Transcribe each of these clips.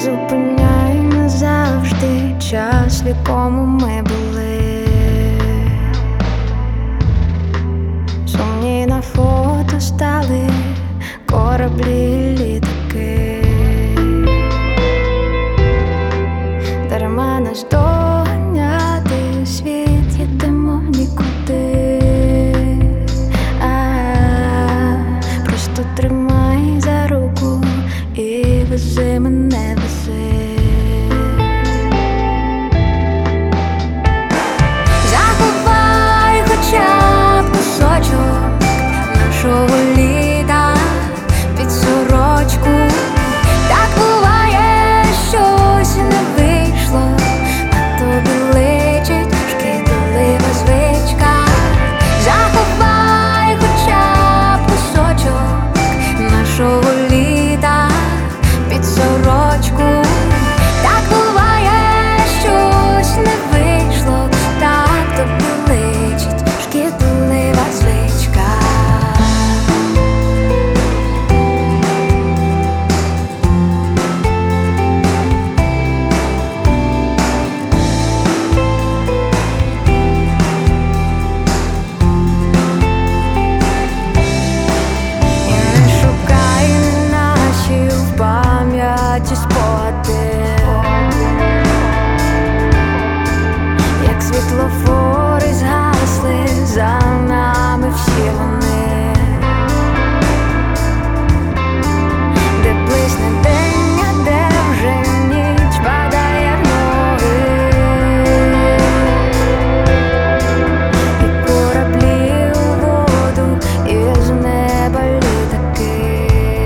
зупиняй назавжди час, в якому ми були. Сумні на фото стали кораблі, літаки. Дарма нас доганяти, світ їдемо нікуди. Просто тримай за руку і вези мене, вези. Заховай хоча б кусочок нашого літа під сорочку. Так буває, щось не вийшло, а тобі личить шкідлива звичка. Заховай хоча б кусочок нашого літа під сорочку. Так буває, щось не вийшло, так тобі личить шкідлива звичка. І не шукай наші в пам'яті спогади, як світлофори згасли, за нами всі вони, де блисне день, а де вже ніч падає в ноги. І кораблі у воду, і з неба літаки.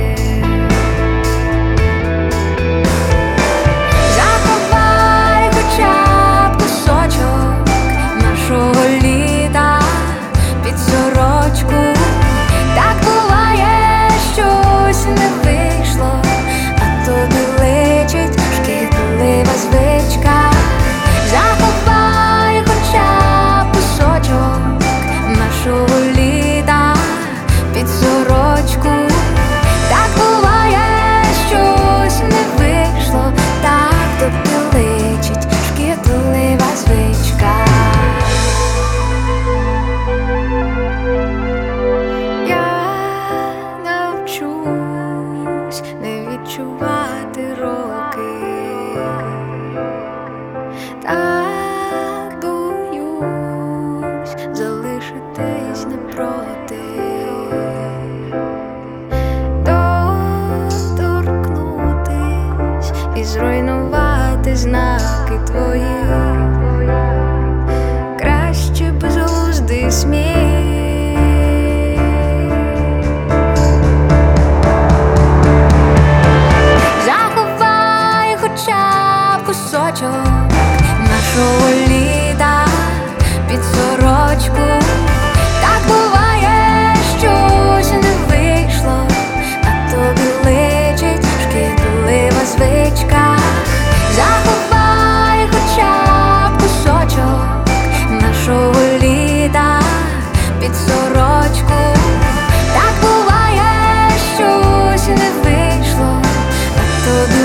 Заховай хоча б кусочок нашого літа під сорочку. Так буває, щось не вийшло, а тобі личить шкідлива звичка. Заховай хоча б кусочок нашого літа під сорочку. Так буває, щось не вийшло, так тобі личить шкідлива звичка. Я навчусь не відчувати роки, так боюсь залишитись напроти, доторкнутись і зруйнувати знаки твої. Краще безглуздий сміх. Заховай хоча б кусочок нашого літа під сорочку. Так буває, щось не вийшло, а тобі личить шкідлива звичка. Заховай хоча б кусочок нашого літа під сорочку. Так буває, щось не вийшло, а тобі